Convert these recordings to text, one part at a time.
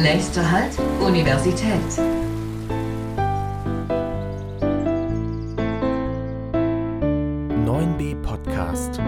Nächster Halt, Universität. Podcast.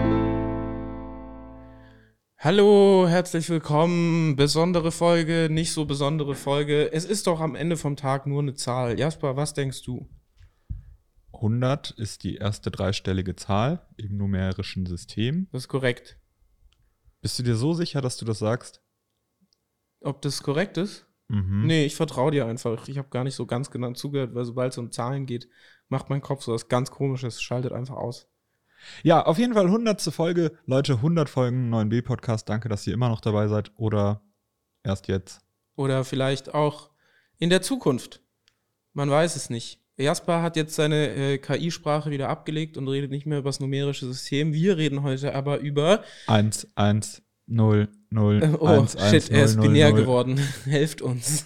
Hallo, herzlich willkommen. Besondere Folge, nicht so besondere Folge. Es ist doch am Ende vom Tag nur eine Zahl. Jasper, was denkst du? 100 ist die erste dreistellige Zahl im numerischen System. Das ist korrekt. Bist du dir so sicher, dass du das sagst? Ob das korrekt ist? Mhm. Nee, ich vertraue dir einfach. Ich habe gar nicht so ganz genau zugehört, weil sobald es um Zahlen geht, macht mein Kopf so was ganz Komisches, schaltet einfach aus. Ja, auf jeden Fall 100. Folge. Leute, 100 Folgen 9b-Podcast. Danke, dass ihr immer noch dabei seid. Oder erst jetzt. Oder vielleicht auch in der Zukunft. Man weiß es nicht. Jasper hat jetzt seine KI-Sprache wieder abgelegt und redet nicht mehr über das numerische System. Wir reden heute aber über 1, 1, 0, 0, oh, 1, shit, 1, 0, er ist 0, binär 0. geworden. Helft uns.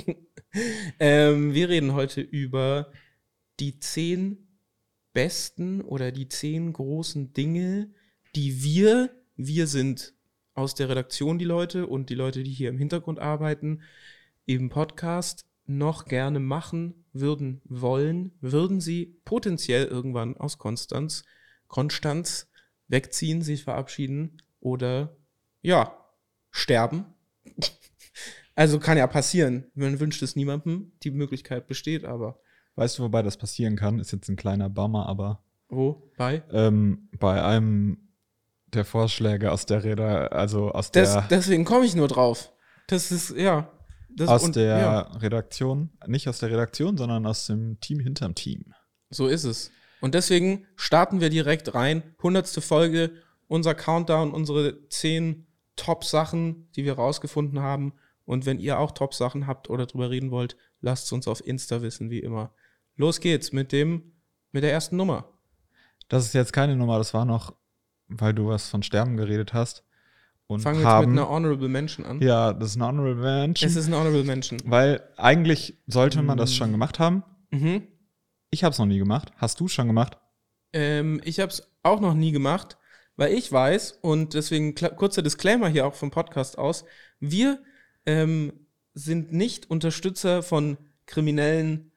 Wir reden heute über die 10 besten oder die 10 großen Dinge, die wir sind aus der Redaktion die Leute und die Leute, die hier im Hintergrund arbeiten, im Podcast noch gerne machen würden wollen, würden sie potenziell irgendwann aus Konstanz wegziehen, sich verabschieden oder ja, sterben. Also kann ja passieren. Man wünscht es niemandem, die Möglichkeit besteht, aber Weißt du, wobei das passieren kann? Ist jetzt ein kleiner Bummer, aber wo? Bei einem der Vorschläge aus der Deswegen komme ich nur drauf. Das ist, ja. Redaktion, nicht aus der Redaktion, sondern aus dem Team hinterm Team. So ist es. Und deswegen starten wir direkt rein. 100. Folge, unser Countdown, unsere 10 Top-Sachen, die wir rausgefunden haben. Und wenn ihr auch Top-Sachen habt oder drüber reden wollt, lasst es uns auf Insta wissen, wie immer. Los geht's mit der ersten Nummer. Das ist jetzt keine Nummer, das war noch, weil du was von Sterben geredet hast. Und fangen wir jetzt mit einer Honorable Mention an. Ja, das ist eine Honorable Mention. Es ist eine Honorable Mention. Weil eigentlich sollte man das schon gemacht haben. Mhm. Ich habe es noch nie gemacht. Hast du es schon gemacht? Ich habe es auch noch nie gemacht, weil ich weiß, und deswegen kurzer Disclaimer hier auch vom Podcast aus, wir sind nicht Unterstützer von kriminellen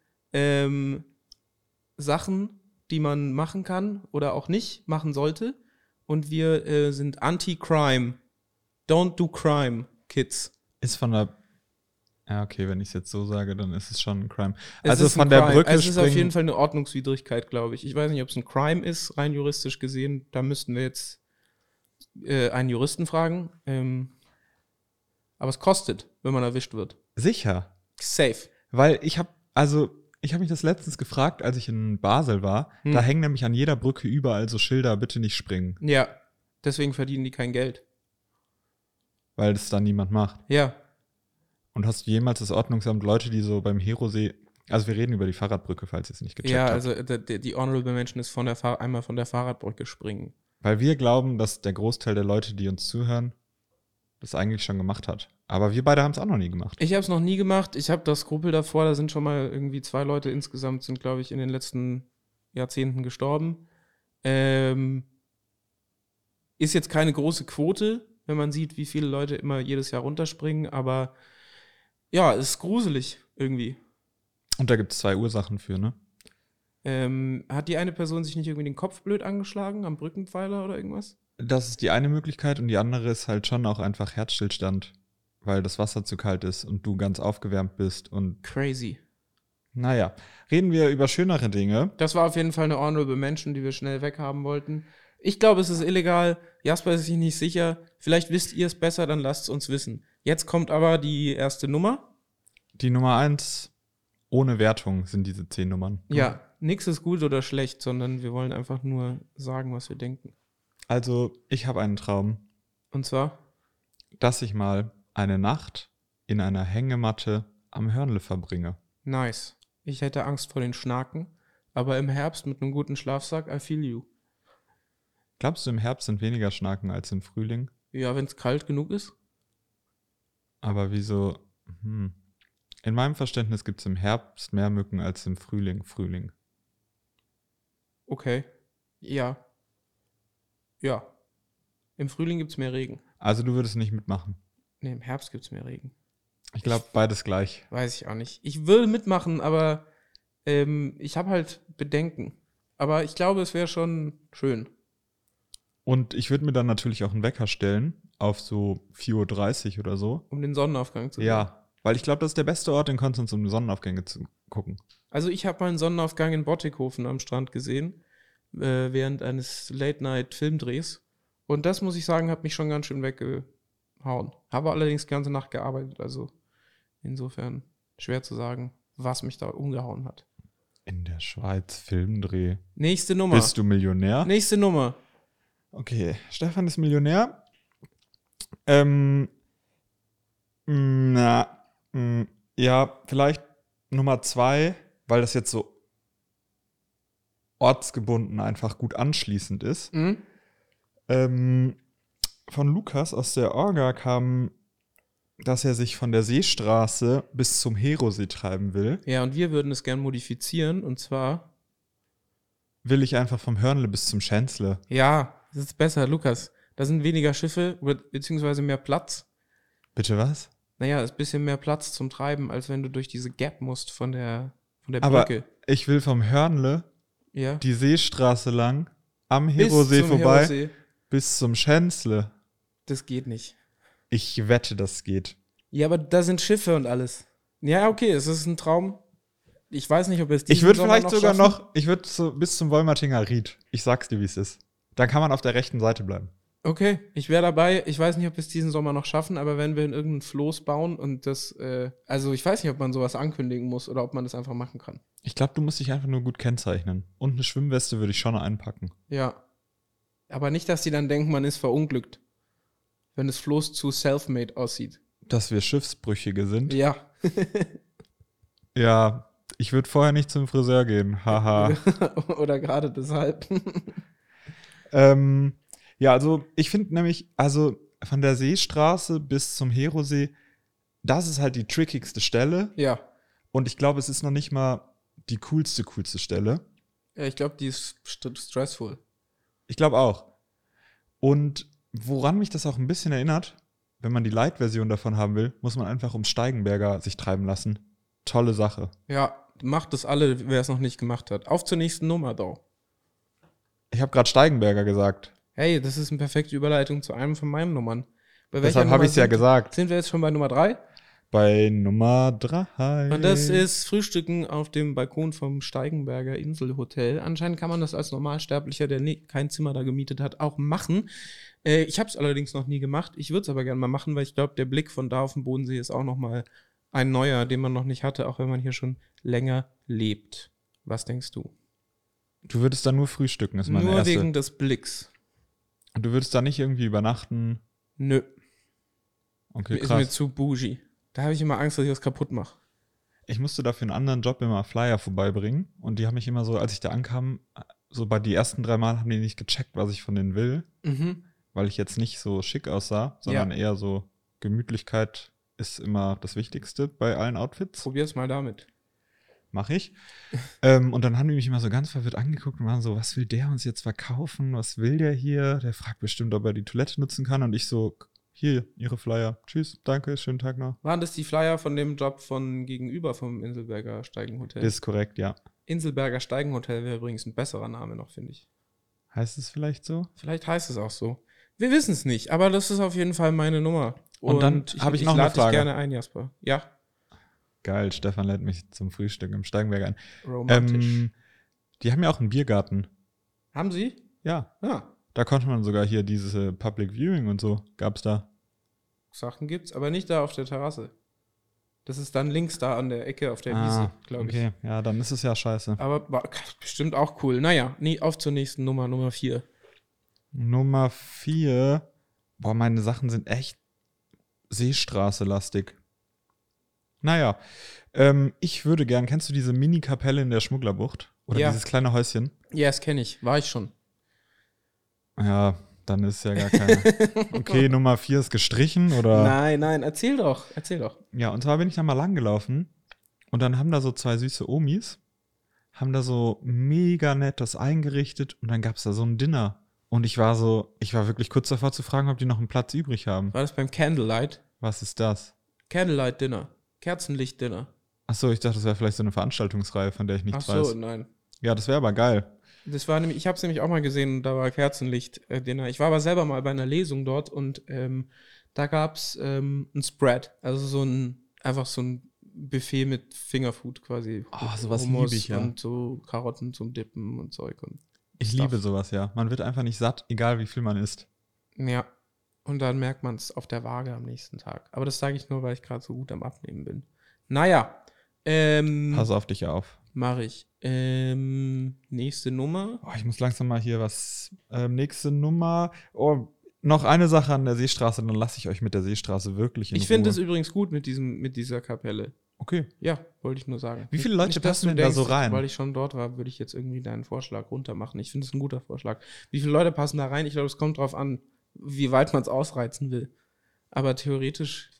Sachen, die man machen kann oder auch nicht machen sollte. Und wir sind Anti-Crime. Don't do crime, kids. Ist von der. Ja, okay, wenn ich es jetzt so sage, dann ist es schon ein Crime. Es also ist von ein der Crime. Brücke Es ist springen. auf jeden Fall eine Ordnungswidrigkeit, glaube ich. Ich weiß nicht, ob es ein Crime ist, rein juristisch gesehen. Da müssten wir jetzt einen Juristen fragen. Aber es kostet, wenn man erwischt wird. Sicher. Safe. Weil ich habe mich das letztens gefragt, als ich in Basel war. Da hängen nämlich an jeder Brücke überall so Schilder, bitte nicht springen. Ja, deswegen verdienen die kein Geld. Weil das dann niemand macht. Ja. Und hast du jemals das Ordnungsamt Leute, die so beim Herosee, also wir reden über die Fahrradbrücke, falls ihr es nicht gecheckt habt. Ja, also die Honorable Mention ist einmal von der Fahrradbrücke springen. Weil wir glauben, dass der Großteil der Leute, die uns zuhören, das eigentlich schon gemacht hat. Aber wir beide haben es auch noch nie gemacht. Ich habe es noch nie gemacht. Ich habe das Skrupel davor. Da sind schon mal irgendwie 2 Leute insgesamt, sind, glaube ich, in den letzten Jahrzehnten gestorben. Ist jetzt keine große Quote, wenn man sieht, wie viele Leute immer jedes Jahr runterspringen. Aber ja, es ist gruselig irgendwie. Und da gibt es 2 Ursachen für, ne? Hat die eine Person sich nicht irgendwie den Kopf blöd angeschlagen am Brückenpfeiler oder irgendwas? Das ist die eine Möglichkeit und die andere ist halt schon auch einfach Herzstillstand, weil das Wasser zu kalt ist und du ganz aufgewärmt bist und crazy. Naja, reden wir über schönere Dinge. Das war auf jeden Fall eine Honorable Mention, die wir schnell weghaben wollten. Ich glaube, es ist illegal. Jasper ist sich nicht sicher. Vielleicht wisst ihr es besser, dann lasst es uns wissen. Jetzt kommt aber die erste Nummer. Die Nummer 1, ohne Wertung sind diese 10 Nummern. Ja, nichts ist gut oder schlecht, sondern wir wollen einfach nur sagen, was wir denken. Also, ich habe einen Traum. Und zwar? Dass ich mal eine Nacht in einer Hängematte am Hörnle verbringe. Nice. Ich hätte Angst vor den Schnaken, aber im Herbst mit einem guten Schlafsack, I feel you. Glaubst du, im Herbst sind weniger Schnaken als im Frühling? Ja, wenn es kalt genug ist. Aber wieso? In meinem Verständnis gibt es im Herbst mehr Mücken als im Frühling. Okay. Ja. Ja. Im Frühling gibt es mehr Regen. Also du würdest nicht mitmachen? Nee, im Herbst gibt es mehr Regen. Ich glaube, beides gleich. Weiß ich auch nicht. Ich würde mitmachen, aber ich habe halt Bedenken. Aber ich glaube, es wäre schon schön. Und ich würde mir dann natürlich auch einen Wecker stellen, auf so 4:30 Uhr oder so. Um den Sonnenaufgang zu sehen. Ja, weil ich glaube, das ist der beste Ort in Konstanz, um Sonnenaufgänge zu gucken. Also ich habe mal einen Sonnenaufgang in Bottighofen am Strand gesehen, während eines Late-Night-Filmdrehs. Und das, muss ich sagen, hat mich schon ganz schön weggehauen. Habe allerdings die ganze Nacht gearbeitet, also insofern schwer zu sagen, was mich da umgehauen hat. In der Schweiz Filmdreh. Nächste Nummer. Bist du Millionär? Nächste Nummer. Okay, Stefan ist Millionär. Ja, vielleicht Nummer 2, weil das jetzt so ortsgebunden einfach gut anschließend ist. Mhm. Von Lukas aus der Orga kam, dass er sich von der Seestraße bis zum Herosee treiben will. Ja, und wir würden es gern modifizieren, und zwar, Will ich einfach vom Hörnle bis zum Schänzle. ja, das ist besser, Lukas. Da sind weniger Schiffe, beziehungsweise mehr Platz. Bitte was? Naja, ist ein bisschen mehr Platz zum Treiben, als wenn du durch diese Gap musst von der Aber Brücke. ich will vom Hörnle Ja. die Seestraße lang am Bis Herosee zum vorbei Herosee. bis zum Schänzle. Das geht nicht. Ich wette, das geht. Ja, aber da sind Schiffe und alles. Ja, okay, es ist ein Traum. Ich weiß nicht, ob es Ich würde vielleicht sogar schaffen. noch, ich würde so bis zum Wolmertinger Ried. Ich sag's dir, wie es ist. Dann kann man auf der rechten Seite bleiben. Okay, ich wäre dabei. Ich weiß nicht, ob wir es diesen Sommer noch schaffen, aber wenn wir in irgendein Floß bauen und das, also ich weiß nicht, ob man sowas ankündigen muss oder ob man das einfach machen kann. Ich glaube, du musst dich einfach nur gut kennzeichnen. Und eine Schwimmweste würde ich schon einpacken. Ja. Aber nicht, dass die dann denken, man ist verunglückt. Wenn das Floß zu self-made aussieht. Dass wir Schiffsbrüchige sind. Ja. Ja, ich würde vorher nicht zum Friseur gehen. Haha. Oder gerade deshalb. Ja, also ich finde nämlich, also von der Seestraße bis zum Herosee, das ist halt die trickigste Stelle. Ja. Und ich glaube, es ist noch nicht mal die coolste Stelle. Ja, ich glaube, die ist stressful. Ich glaube auch. Und woran mich das auch ein bisschen erinnert, wenn man die Light-Version davon haben will, muss man einfach ums Steigenberger sich treiben lassen. Tolle Sache. Ja, macht das alle, wer es noch nicht gemacht hat. Auf zur nächsten Nummer, though. Ich habe gerade Steigenberger gesagt. Hey, das ist eine perfekte Überleitung zu einem von meinen Nummern. Bei welcher Deshalb habe Nummer ich es ja gesagt. Sind wir jetzt schon bei Nummer 3? Bei Nummer 3. Und das ist Frühstücken auf dem Balkon vom Steigenberger Inselhotel. Anscheinend kann man das als Normalsterblicher, der kein Zimmer da gemietet hat, auch machen. Ich habe es allerdings noch nie gemacht. Ich würde es aber gerne mal machen, weil ich glaube, der Blick von da auf den Bodensee ist auch noch mal ein neuer, den man noch nicht hatte, auch wenn man hier schon länger lebt. Was denkst du? Du würdest da nur frühstücken, ist meine Nur erste. wegen des Blicks. Und du würdest da nicht irgendwie übernachten. Nö, Okay, ist mir krass. zu bougie. Da habe ich immer Angst, dass ich was kaputt mache. Ich musste dafür einen anderen Job immer Flyer vorbeibringen. Und die haben mich immer so, als ich da ankam, so bei die ersten 3 Mal haben die nicht gecheckt, was ich von denen will. Mhm. Weil ich jetzt nicht so schick aussah, sondern eher so Gemütlichkeit ist immer das Wichtigste bei allen Outfits. Probier's mal damit. Mache ich. Und dann haben die mich immer so ganz verwirrt angeguckt und waren so, was will der uns jetzt verkaufen? Was will der hier? Der fragt bestimmt, ob er die Toilette nutzen kann. Und ich so, hier, Ihre Flyer. Tschüss, danke, schönen Tag noch. Waren das die Flyer von dem Job von gegenüber vom Inselberger Steigenhotel? Ist korrekt, ja. Inselberger Steigenhotel wäre übrigens ein besserer Name noch, finde ich. Heißt es vielleicht so? Vielleicht heißt es auch so. Wir wissen es nicht, aber das ist auf jeden Fall meine Nummer. Und dann habe ich noch eine lade dich Frage. gerne ein, Jasper. Ja, Geil, Stefan lädt mich zum Frühstück im Steigenberg ein. romantisch. Die haben ja auch einen Biergarten. Haben Sie? Ja, Ja, da konnte man sogar hier dieses Public Viewing und so, gab's da. Sachen gibt's, aber nicht da auf der Terrasse. Das ist dann links da an der Ecke auf der Wiese, glaube ich. Okay, ja, dann ist es ja scheiße. Aber war bestimmt auch cool. Naja, auf zur nächsten Nummer, Nummer 4. Nummer 4. Boah, meine Sachen sind echt Seestraße-lastig. Naja, ich würde gern, kennst du diese Mini-Kapelle in der Schmugglerbucht? Oder Ja. dieses kleine Häuschen? Ja, das kenne ich. War ich schon. Ja, dann ist ja gar keine. Okay, Nummer 4 ist gestrichen, oder? Nein, erzähl doch. Ja, und zwar bin ich da mal lang gelaufen und dann haben da so 2 süße Omis, haben da so mega nett das eingerichtet und dann gab's da so ein Dinner. Und ich war wirklich kurz davor zu fragen, ob die noch einen Platz übrig haben. War das beim Candlelight? Was ist das? Candlelight Dinner. Kerzenlicht-Dinner. Achso, ich dachte, das wäre vielleicht so eine Veranstaltungsreihe, von der ich nichts weiß. Nein. Ja, das wäre aber geil. Das war nämlich, ich habe es nämlich auch mal gesehen und da war Kerzenlicht-Dinner. Ich war aber selber mal bei einer Lesung dort und da gab es ein Spread, also einfach so ein Buffet mit Fingerfood quasi. Oh, sowas Hummus liebe ich, ja. Und so Karotten zum Dippen und Zeug. Und Ich Stuff. liebe sowas, ja. Man wird einfach nicht satt, egal wie viel man isst. Ja, und dann merkt man es auf der Waage am nächsten Tag. Aber das sage ich nur, weil ich gerade so gut am Abnehmen bin. Naja, Pass auf dich auf. mache ich. Nächste Nummer. Oh, ich muss langsam mal hier was. Nächste Nummer. Oh, noch eine Sache an der Seestraße, dann lasse ich euch mit der Seestraße wirklich in Ich finde es Ruhe. übrigens gut mit dieser Kapelle. Okay. Ja, wollte ich nur sagen. Wie viele Leute dass passen du denn da so rein? Weil ich schon dort war, würde ich jetzt irgendwie deinen Vorschlag runter machen. Ich finde es ein guter Vorschlag. Wie viele Leute passen da rein? Ich glaube, es kommt drauf an, wie weit man es ausreizen will. Aber theoretisch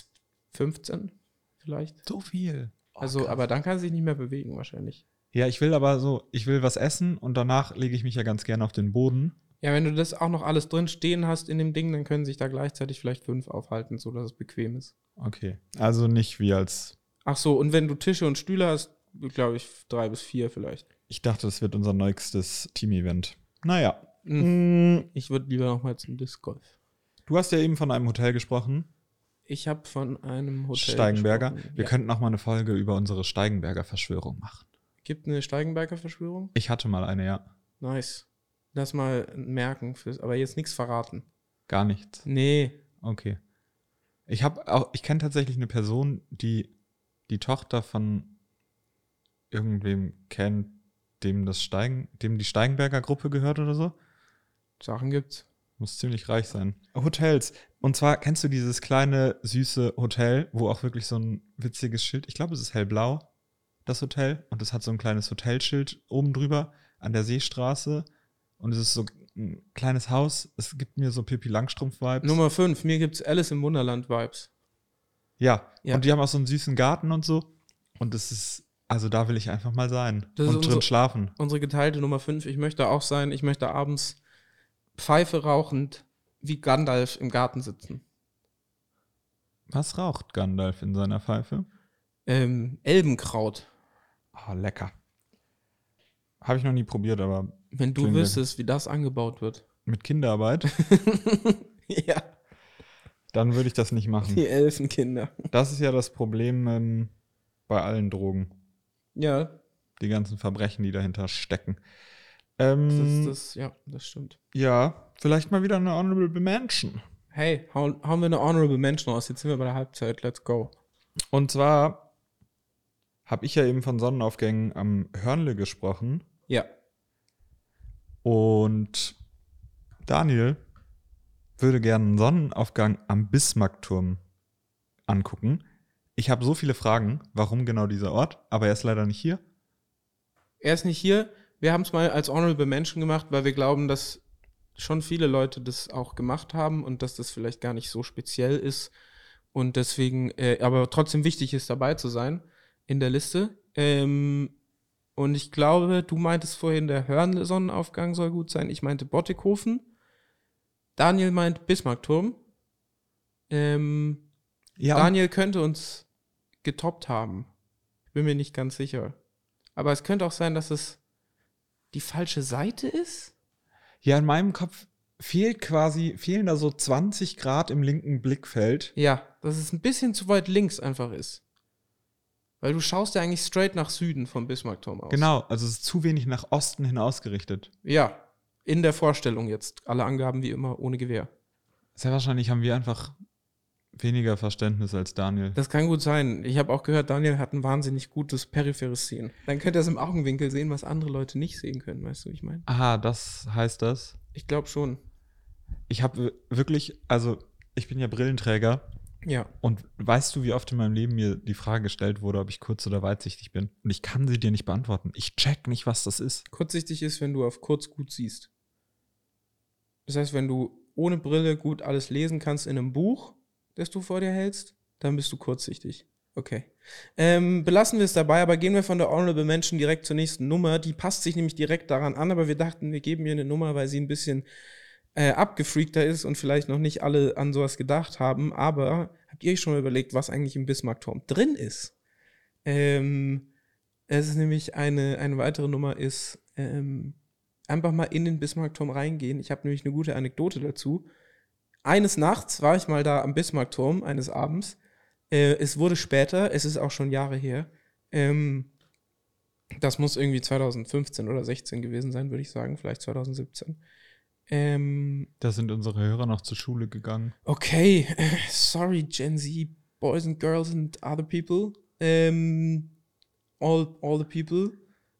15 vielleicht. So viel. Oh, Also, krass. aber dann kann es sich nicht mehr bewegen wahrscheinlich. Ja, ich will was essen und danach lege ich mich ja ganz gerne auf den Boden. Ja, wenn du das auch noch alles drin stehen hast in dem Ding, dann können sich da gleichzeitig vielleicht 5 aufhalten, sodass es bequem ist. Okay. Also nicht wie als. Ach so, und wenn du Tische und Stühle hast, glaube ich 3 bis 4 vielleicht. Ich dachte, das wird unser nächstes Team-Event. Naja. Ich würde lieber noch mal zum Disc Golf. Du hast ja eben von einem Hotel gesprochen. Ich habe von einem Hotel Steigenberger. gesprochen. Wir Ja. könnten auch mal eine Folge über unsere Steigenberger Verschwörung machen. Gibt eine Steigenberger Verschwörung? Ich hatte mal eine, ja. Nice. Lass mal merken, aber jetzt nichts verraten. Gar nichts. Nee. Okay. Ich kenne tatsächlich eine Person, die die Tochter von irgendwem kennt, dem die Steigenberger Gruppe gehört oder so. Sachen gibt's. Muss ziemlich reich sein. Hotels. Und zwar kennst du dieses kleine, süße Hotel, wo auch wirklich so ein witziges Schild, ich glaube, es ist hellblau, das Hotel. Und es hat so ein kleines Hotelschild oben drüber an der Seestraße. Und es ist so ein kleines Haus. Es gibt mir so Pippi Langstrumpf-Vibes. Nummer 5. Mir gibt's Alice im Wunderland-Vibes. Ja. Ja. Und die haben auch so einen süßen Garten und so. Und das ist, also da will ich einfach mal sein. Das ist und drin schlafen. Unsere geteilte Nummer 5. Ich möchte auch sein, ich möchte abends Pfeife rauchend wie Gandalf im Garten sitzen. Was raucht Gandalf in seiner Pfeife? Elbenkraut. Oh, lecker. Habe ich noch nie probiert, aber Wenn du Klingt wüsstest, wie das angebaut wird. mit Kinderarbeit, Ja, dann würde ich das nicht machen. die Elfenkinder. Das ist ja das Problem bei allen Drogen. Ja, Die ganzen Verbrechen, die dahinter stecken. das stimmt. Ja, vielleicht mal wieder eine Honorable Mention. Hey, hauen wir eine Honorable Mention aus. Jetzt sind wir bei der Halbzeit. Let's go. Und zwar habe ich ja eben von Sonnenaufgängen am Hörnle gesprochen. Ja. Und Daniel würde gerne einen Sonnenaufgang am Bismarckturm angucken. Ich habe so viele Fragen, warum genau dieser Ort, aber er ist leider nicht hier. Er ist nicht hier. Wir haben es mal als Honorable Mention gemacht, weil wir glauben, dass schon viele Leute das auch gemacht haben und dass das vielleicht gar nicht so speziell ist und deswegen, aber trotzdem wichtig ist, dabei zu sein in der Liste. Und ich glaube, du meintest vorhin, der Hörnle-Sonnenaufgang soll gut sein. Ich meinte Bottighofen. Daniel meint Bismarckturm. Ja, Daniel könnte uns getoppt haben. Ich bin mir nicht ganz sicher. Aber es könnte auch sein, dass es die falsche Seite ist. ja, in meinem Kopf fehlen da so 20 Grad im linken Blickfeld. Ja, dass es ein bisschen zu weit links einfach ist. Weil du schaust ja eigentlich straight nach Süden vom Bismarckturm aus. Genau, also es ist zu wenig nach Osten hin ausgerichtet. Ja, in der Vorstellung jetzt. Alle Angaben wie immer ohne Gewehr. Sehr wahrscheinlich haben wir einfach weniger Verständnis als Daniel. Das kann gut sein. Ich habe auch gehört, Daniel hat ein wahnsinnig gutes peripheres Sehen. Dann könnt ihr es im Augenwinkel sehen, was andere Leute nicht sehen können. Weißt du, wie ich meine? Aha, das heißt das. Ich glaube schon. Ich habe wirklich, also ich bin ja Brillenträger Ja. und weißt du, wie oft in meinem Leben mir die Frage gestellt wurde, ob ich kurz- oder weitsichtig bin? Und ich kann sie dir nicht beantworten. Ich check nicht, was das ist. Kurzsichtig ist, wenn du auf kurz gut siehst. Das heißt, wenn du ohne Brille gut alles lesen kannst in einem Buch, das du vor dir hältst, dann bist du kurzsichtig. Okay. Belassen wir es dabei, aber gehen wir von der Honorable Mention direkt zur nächsten Nummer. Die passt sich nämlich direkt daran an, aber wir dachten, wir geben ihr eine Nummer, weil sie ein bisschen abgefreakter ist und vielleicht noch nicht alle an sowas gedacht haben, aber habt ihr euch schon mal überlegt, was eigentlich im Bismarckturm drin ist? Es ist nämlich eine weitere Nummer ist, einfach mal in den Bismarckturm reingehen. Ich habe nämlich eine gute Anekdote dazu. Eines Nachts war ich mal da am Bismarckturm, eines Abends. Es wurde später, es ist auch schon Jahre her. Das muss irgendwie 2015 oder 16 gewesen sein, würde ich sagen, vielleicht 2017. Da sind unsere Hörer noch zur Schule gegangen. Okay, sorry, Gen Z, boys and girls and other people. All the people.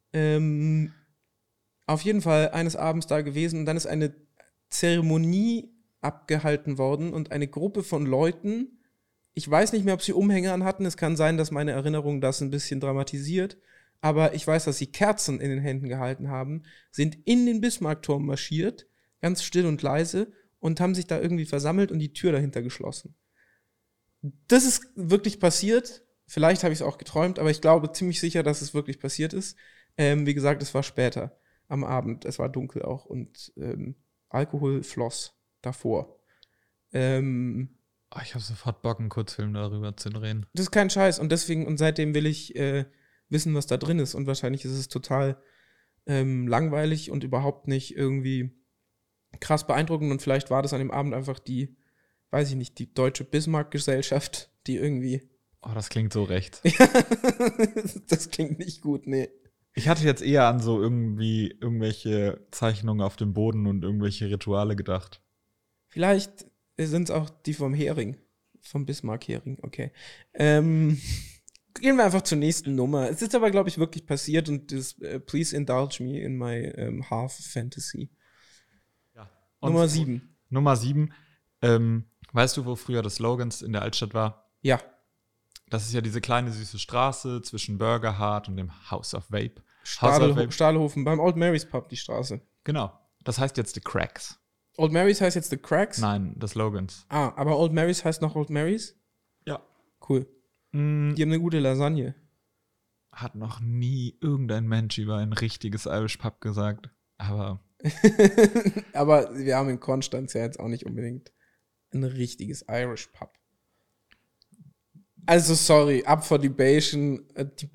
Auf jeden Fall eines Abends da gewesen und dann ist eine Zeremonie abgehalten worden und eine Gruppe von Leuten, ich weiß nicht mehr, ob sie Umhänge anhatten, es kann sein, dass meine Erinnerung das ein bisschen dramatisiert, aber ich weiß, dass sie Kerzen in den Händen gehalten haben, sind in den Bismarckturm marschiert, ganz still und leise und haben sich da irgendwie versammelt und die Tür dahinter geschlossen. Das ist wirklich passiert. Vielleicht habe ich es auch geträumt, aber ich glaube ziemlich sicher, dass es wirklich passiert ist. Wie gesagt, es war später am Abend. Es war dunkel auch und Alkohol floss davor. Ich habe sofort Bock, einen Kurzfilm darüber zu drehen. Das ist kein Scheiß und deswegen und seitdem will ich wissen, was da drin ist und wahrscheinlich ist es total langweilig und überhaupt nicht irgendwie krass beeindruckend und vielleicht war das an dem Abend einfach die, weiß ich nicht, die deutsche Bismarck-Gesellschaft, die irgendwie Oh, das klingt so recht. das klingt nicht gut, nee. Ich hatte jetzt eher an so irgendwie irgendwelche Zeichnungen auf dem Boden und irgendwelche Rituale gedacht. Vielleicht sind es auch die vom Hering. Vom Bismarck-Hering, okay. Gehen wir einfach zur nächsten Nummer. Es ist aber, glaube ich, wirklich passiert und das please indulge me in my half fantasy. Ja. Nummer 7. Nummer 7. Weißt du, wo früher das Slogans in der Altstadt war? Ja. Das ist ja diese kleine süße Straße zwischen Burger Hut und dem House of Vape. House of Vape. Stadelhofen, beim Old Mary's Pub, die Straße. Genau. Das heißt jetzt The Cracks. Old Mary's heißt jetzt The Cracks? Nein, das Slogans. Ah, aber Old Mary's heißt noch Old Mary's? Ja. Cool. Die haben eine gute Lasagne. Hat noch nie irgendein Mensch über ein richtiges Irish Pub gesagt. Aber Aber wir haben in Konstanz ja jetzt auch nicht unbedingt ein richtiges Irish Pub. Also, sorry, up for Debate,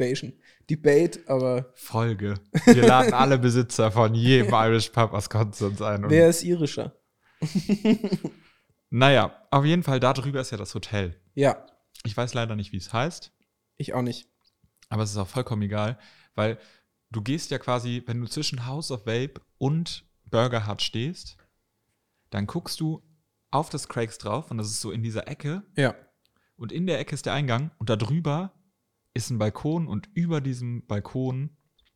aber Folge. Wir laden alle Besitzer von jedem Irish Pub aus Konstanz ein. Und wer ist irischer? naja, auf jeden Fall, da drüber ist ja das Hotel. Ja, Ich weiß leider nicht, wie es heißt, ich auch nicht. aber es ist auch vollkommen egal, weil du gehst ja quasi, wenn du zwischen House of Vape und Burger Hut stehst, dann guckst du auf das Craigs drauf und das ist so in dieser Ecke. Ja. Und in der Ecke ist der Eingang und da drüber ist ein Balkon und über diesem Balkon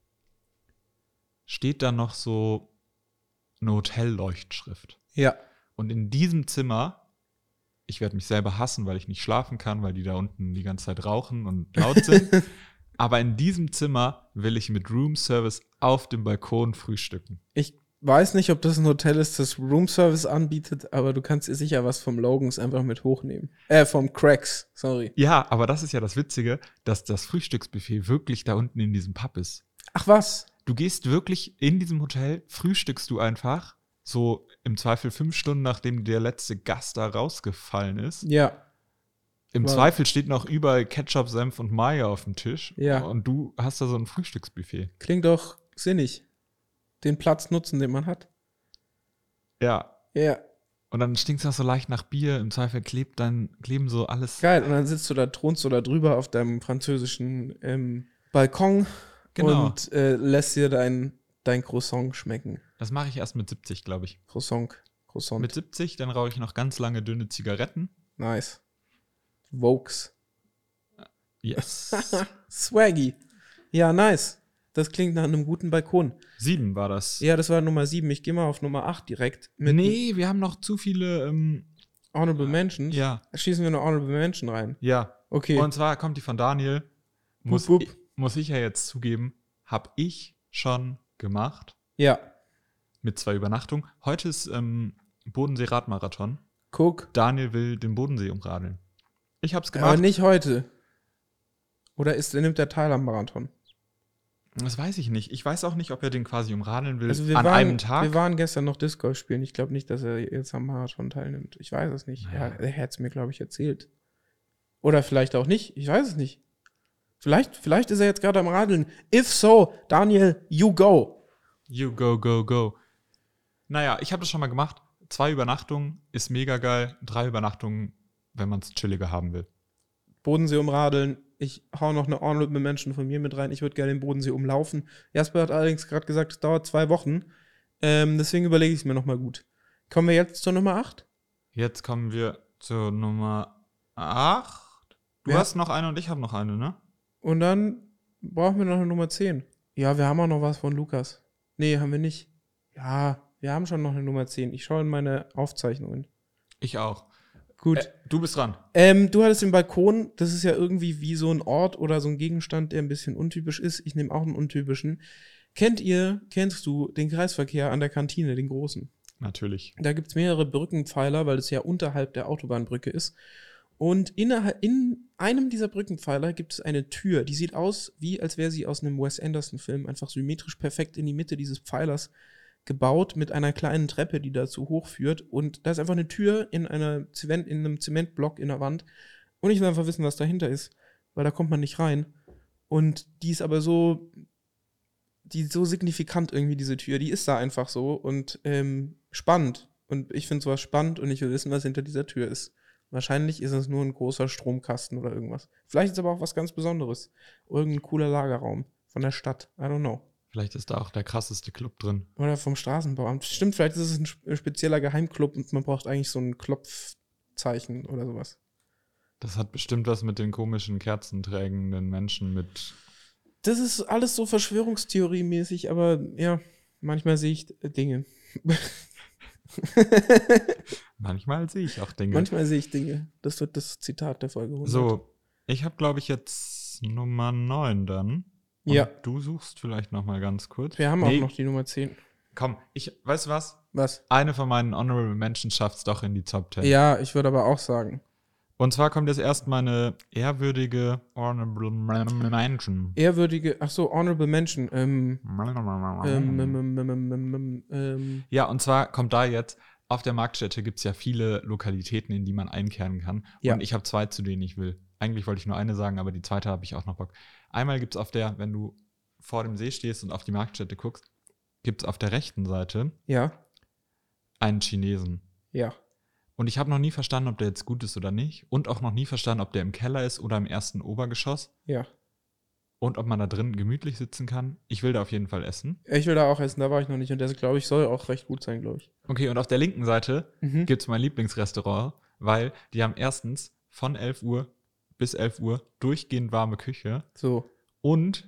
steht dann noch so eine Hotelleuchtschrift. Ja. Und in diesem Zimmer, ich werde mich selber hassen, weil ich nicht schlafen kann, weil die da unten die ganze Zeit rauchen und laut sind. Aber in diesem Zimmer will ich mit Roomservice auf dem Balkon frühstücken. Ich weiß nicht, ob das ein Hotel ist, das Roomservice anbietet, aber du kannst dir sicher was vom Logans einfach mit hochnehmen. Vom Cracks, sorry. Ja, aber das ist ja das Witzige, dass das Frühstücksbuffet wirklich da unten in diesem Pub ist. Ach was? Du gehst wirklich in diesem Hotel, frühstückst du einfach, so im Zweifel 5 Stunden, nachdem der letzte Gast da rausgefallen ist. Ja. Im Wow. Zweifel steht noch überall Ketchup, Senf und Mayo auf dem Tisch. Ja. Und du hast da so ein Frühstücksbuffet. Klingt doch sinnig. Den Platz nutzen, den man hat. Ja. Ja. Und dann stinkt es auch so leicht nach Bier. Im Zweifel kleben so alles. Geil. Und dann sitzt du da, thronst du da drüber auf deinem französischen Balkon Genau. und lässt dir dein Croissant schmecken. Das mache ich erst mit 70, glaube ich. Croissant. Mit 70, dann rauche ich noch ganz lange dünne Zigaretten. Nice. Vokes. Yes. Swaggy. Ja, nice. Das klingt nach einem guten Balkon. 7 war das. Ja, das war Nummer 7. Ich gehe mal auf Nummer 8 direkt. Mit Nee, wir haben noch zu viele. Honorable Mentions. Ja. Schießen wir eine Honorable Mention rein. Ja. Okay. Und zwar kommt die von Daniel. Muss ich ja jetzt zugeben, habe ich schon gemacht. Ja. Mit 2 Übernachtungen. Heute ist Bodensee-Radmarathon. Guck. Daniel will den Bodensee umradeln. Ich hab's gemacht. Aber nicht heute. Oder nimmt der teil am Marathon? Das weiß ich nicht. Ich weiß auch nicht, ob er den quasi umradeln will Also an einem Tag. wir waren gestern noch Disc Golf spielen. Ich glaube nicht, dass er jetzt am Marathon teilnimmt. Ich weiß es nicht. Naja. Ja, er hätte es mir, glaube ich, erzählt. Oder vielleicht auch nicht. Ich weiß es nicht. Vielleicht ist er jetzt gerade am Radeln. If so, Daniel, you go. You go, go, go. Naja, ich habe das schon mal gemacht. 2 Übernachtungen ist mega geil. 3 Übernachtungen, wenn man es chilliger haben will. Bodensee umradeln. Ich hau noch eine Honorable Mention von mir mit rein. Ich würde gerne den Bodensee umlaufen. Jasper hat allerdings gerade gesagt, es dauert 2 Wochen. Deswegen überlege ich es mir nochmal gut. Kommen wir jetzt zur Nummer 8? Jetzt kommen wir zur Nummer 8. Du Ja. hast noch eine und ich habe noch eine, ne? Und dann brauchen wir noch eine Nummer 10. Ja, wir haben auch noch was von Lukas. Nee, haben wir nicht. Ja, wir haben schon noch eine Nummer 10. Ich schaue in meine Aufzeichnungen. Ich auch. Gut. Du bist dran. Du hattest den Balkon. Das ist ja irgendwie wie so ein Ort oder so ein Gegenstand, der ein bisschen untypisch ist. Ich nehme auch einen untypischen. Kennst du den Kreisverkehr an der Kantine, den großen? Natürlich. Da gibt es mehrere Brückenpfeiler, weil es ja unterhalb der Autobahnbrücke ist. Und in einem dieser Brückenpfeiler gibt es eine Tür, die sieht aus, wie als wäre sie aus einem Wes Anderson-Film, einfach symmetrisch perfekt in die Mitte dieses Pfeilers gebaut, mit einer kleinen Treppe, die dazu hochführt. Und da ist einfach eine Tür in einem Zementblock in der Wand. Und ich will einfach wissen, was dahinter ist, weil da kommt man nicht rein. Und die ist aber so signifikant irgendwie, diese Tür. Die ist da einfach so und spannend. Und ich finde sowas spannend und ich will wissen, was hinter dieser Tür ist. Wahrscheinlich ist es nur ein großer Stromkasten oder irgendwas. Vielleicht ist aber auch was ganz Besonderes. Irgendein cooler Lagerraum von der Stadt. I don't know. Vielleicht ist da auch der krasseste Club drin. Oder vom Straßenbauamt. Stimmt, vielleicht ist es ein spezieller Geheimclub und man braucht eigentlich so ein Klopfzeichen oder sowas. Das hat bestimmt was mit den komischen kerzenträgenden Menschen mit. Das ist alles so Verschwörungstheorie-mäßig, aber ja, manchmal sehe ich Dinge. Manchmal sehe ich auch Dinge. Manchmal sehe ich Dinge. Das wird das Zitat der Folge 100. So, ich habe, glaube ich, jetzt Nummer 9 dann. Und Ja. du suchst vielleicht noch mal ganz kurz. Wir haben auch noch die Nummer 10. Komm, weißt du was? Was? Eine von meinen Honorable Mentions schafft es doch in die Top 10. Ja, ich würde aber auch sagen. Und zwar kommt jetzt erstmal eine ehrwürdige Honorable Mention. Honorable Mention. Ja, und zwar kommt da jetzt, auf der Marktstätte gibt es ja viele Lokalitäten, in die man einkehren kann. Ja. Und ich habe 2, zu denen ich will. Eigentlich wollte ich nur eine sagen, aber die zweite habe ich auch noch Bock. Einmal gibt es wenn du vor dem See stehst und auf die Marktstätte guckst, gibt es auf der rechten Seite Ja, einen Chinesen. ja. Und ich habe noch nie verstanden, ob der jetzt gut ist oder nicht. Und auch noch nie verstanden, ob der im Keller ist oder im ersten Obergeschoss. Ja. Und ob man da drin gemütlich sitzen kann. Ich will da auf jeden Fall essen. Ich will da auch essen, da war ich noch nicht. Und der, glaube ich, soll auch recht gut sein, glaube ich. Okay, und auf der linken Seite Mhm. gibt es mein Lieblingsrestaurant, weil die haben erstens von 11 Uhr bis 11 Uhr durchgehend warme Küche So. und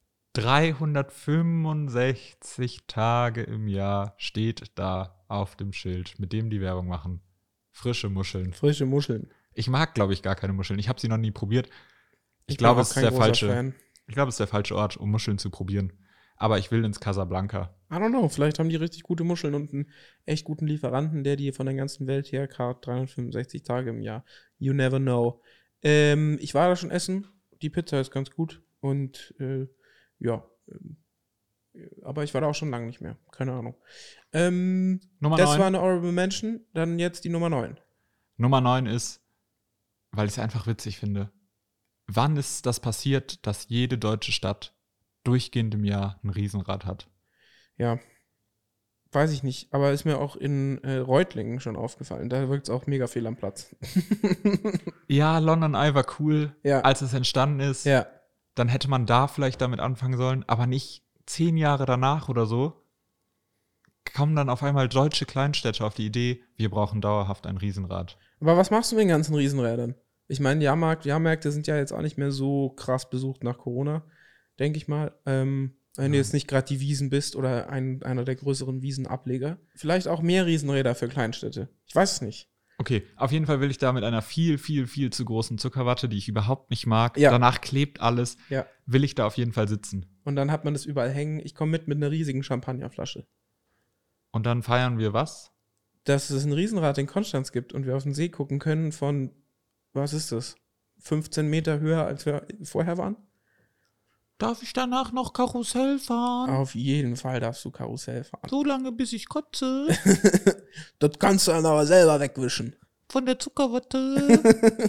365 Tage im Jahr steht da auf dem Schild, mit dem die Werbung machen. Frische Muscheln. Frische Muscheln. Ich mag, glaube ich, gar keine Muscheln. Ich habe sie noch nie probiert. Ich bin glaube, auch es ist kein der großer falsche. Fan. Ich glaube, es ist der falsche Ort, um Muscheln zu probieren. Aber ich will ins Casablanca. I don't know, vielleicht haben die richtig gute Muscheln und einen echt guten Lieferanten, der die von der ganzen Welt her karrt, 365 Tage im Jahr. You never know. Ich war da schon essen. Die Pizza ist ganz gut. Und aber ich war da auch schon lange nicht mehr. Keine Ahnung. Nummer Das 9. war eine Honorable Mention. Dann jetzt die Nummer 9. Nummer 9 ist, weil ich es einfach witzig finde. Wann ist das passiert, dass jede deutsche Stadt durchgehend im Jahr ein Riesenrad hat? Ja. Weiß ich nicht. Aber ist mir auch in Reutlingen schon aufgefallen. Da wirkt es auch mega fehl am Platz. Ja, London Eye war cool, Ja. als es entstanden ist. Ja. Dann hätte man da vielleicht damit anfangen sollen, aber nicht 10 Jahre danach oder so kommen dann auf einmal deutsche Kleinstädte auf die Idee, wir brauchen dauerhaft ein Riesenrad. Aber was machst du mit den ganzen Riesenrädern? Ich meine, Jahrmärkte sind ja jetzt auch nicht mehr so krass besucht nach Corona, denke ich mal. Wenn du jetzt nicht gerade die Wiesn bist oder einer der größeren Wiesenableger. Vielleicht auch mehr Riesenräder für Kleinstädte. Ich weiß es nicht. Okay, auf jeden Fall will ich da mit einer viel, viel, viel zu großen Zuckerwatte, die ich überhaupt nicht mag, Ja. danach klebt alles, Ja. will ich da auf jeden Fall sitzen. Und dann hat man das überall hängen. Ich komme mit einer riesigen Champagnerflasche. Und dann feiern wir was? Dass es ein Riesenrad in Konstanz gibt und wir auf den See gucken können von, was ist das? 15 Meter höher, als wir vorher waren? Darf ich danach noch Karussell fahren? Auf jeden Fall darfst du Karussell fahren. So lange, bis ich kotze. Das kannst du dann aber selber wegwischen. Von der Zuckerwatte.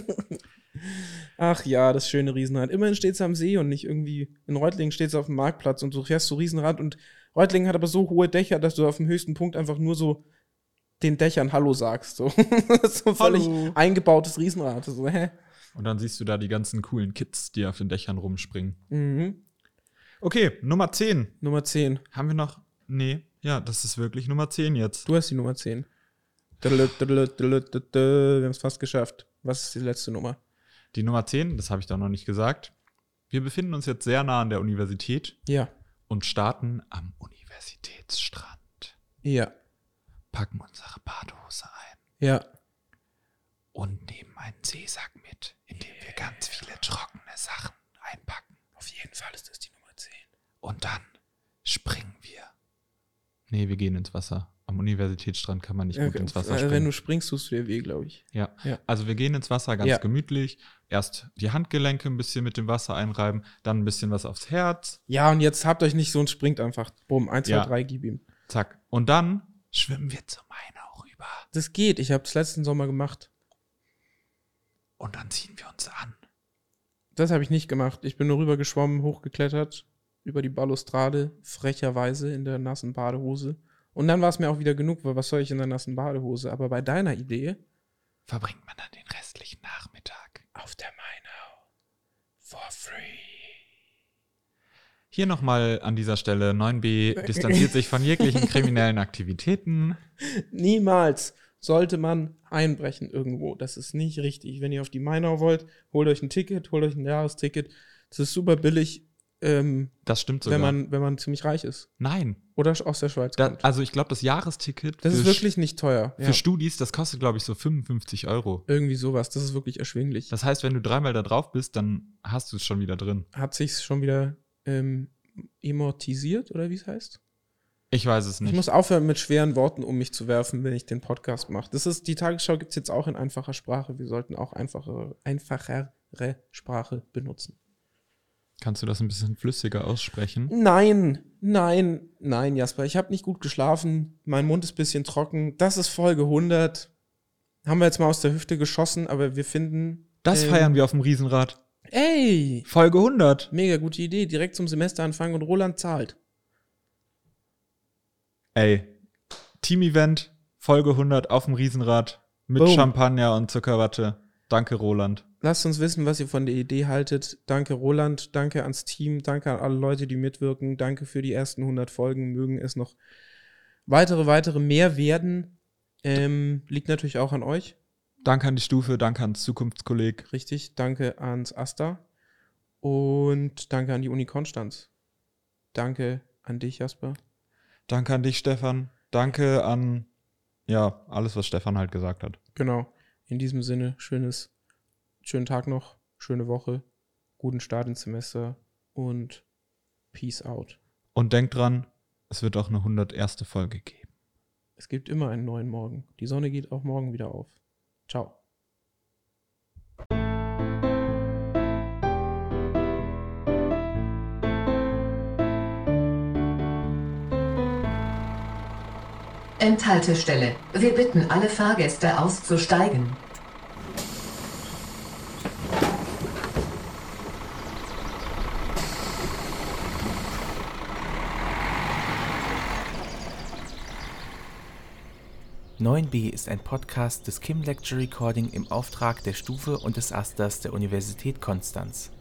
Ach ja, das schöne Riesenrad. Immerhin steht es am See und nicht irgendwie in Reutlingen steht es auf dem Marktplatz und du fährst so Riesenrad und Reutlingen hat aber so hohe Dächer, dass du auf dem höchsten Punkt einfach nur so den Dächern Hallo sagst. So, das ist so ein völlig Hallo. eingebautes Riesenrad. So, hä? Und dann siehst du da die ganzen coolen Kids, die auf den Dächern rumspringen. Mhm. Okay, Nummer 10. Nummer 10. Haben wir noch? Nee, ja, das ist wirklich Nummer 10 jetzt. Du hast die Nummer 10. Wir haben es fast geschafft. Was ist die letzte Nummer? Die Nummer 10, das habe ich doch noch nicht gesagt. Wir befinden uns jetzt sehr nah an der Universität Ja. und starten am Universitätsstrand. Ja. Packen unsere Badehose ein Ja. und nehmen einen Seesack mit, in dem wir ganz viele trockene Sachen einpacken. Auf jeden Fall ist das die Nummer 10. Und dann springen wir. Nee, wir gehen ins Wasser. Am Universitätsstrand kann man nicht gut ins Wasser springen. Wenn du springst, tust du dir weh, glaube ich. Ja. Ja. Also wir gehen ins Wasser ganz Ja. gemütlich. Erst die Handgelenke ein bisschen mit dem Wasser einreiben, dann ein bisschen was aufs Herz. Ja, und jetzt habt euch nicht so und springt einfach. Bumm, 1, 2, Ja. 3, gib ihm. Zack. Und dann schwimmen wir zur Mainau rüber. Das geht. Ich habe es letzten Sommer gemacht. Und dann ziehen wir uns an. Das habe ich nicht gemacht. Ich bin nur rüber geschwommen, hochgeklettert, über die Balustrade, frecherweise in der nassen Badehose. Und dann war es mir auch wieder genug, weil was soll ich in der nassen Badehose? Aber bei deiner Idee Verbringt man dann den restlichen Nachmittag. auf der Mainau for free. Hier nochmal an dieser Stelle, 9b distanziert sich von jeglichen kriminellen Aktivitäten. Niemals sollte man einbrechen irgendwo. Das ist nicht richtig. Wenn ihr auf die Mainau wollt, holt euch ein Ticket, holt euch ein Jahresticket. Das ist super billig, Das stimmt sogar. wenn man ziemlich reich ist. Nein. Oder aus der Schweiz kommt. Also ich glaube, das Jahresticket Das ist für wirklich nicht teuer. für Studis, das kostet, glaube ich, so 55 €. Irgendwie sowas. Das ist wirklich erschwinglich. Das heißt, wenn du dreimal da drauf bist, dann hast du es schon wieder drin. Hat sich's schon wieder amortisiert, oder wie es heißt? Ich weiß es Ich nicht. muss aufhören, mit schweren Worten um mich zu werfen, wenn ich den Podcast mache. Die Tagesschau gibt es jetzt auch in einfacher Sprache. Wir sollten auch einfachere Sprache benutzen. Kannst du das ein bisschen flüssiger aussprechen? Nein, Jasper. Ich habe nicht gut geschlafen. Mein Mund ist ein bisschen trocken. Das ist Folge 100. Haben wir jetzt mal aus der Hüfte geschossen, aber wir finden... Das feiern wir auf dem Riesenrad. Ey, Folge 100. mega gute Idee. Direkt zum Semesteranfang und Roland zahlt. Ey, Team-Event, Folge 100 auf dem Riesenrad mit Boom. Champagner und Zuckerwatte. Danke, Roland. Lasst uns wissen, was ihr von der Idee haltet. Danke, Roland. Danke ans Team. Danke an alle Leute, die mitwirken. Danke für die ersten 100 Folgen. Mögen es noch weitere mehr werden. Liegt natürlich auch an euch. Danke an die Stufe, danke ans Zukunftskolleg. Richtig. Danke ans AStA. Und danke an die Uni Konstanz. Danke an dich, Jasper. Danke an dich, Stefan. Danke an, ja, alles, was Stefan halt gesagt hat. Genau. In diesem Sinne, schönen Tag noch, schöne Woche, guten Start ins Semester und Peace out. Und denkt dran, es wird auch eine 101. Folge geben. Es gibt immer einen neuen Morgen. Die Sonne geht auch morgen wieder auf. Ciao. Endhaltestelle. Wir bitten alle Fahrgäste auszusteigen. (9b) ist ein Podcast des Kim Lecture Recording im Auftrag der Stufe und des AStAs der Universität Konstanz.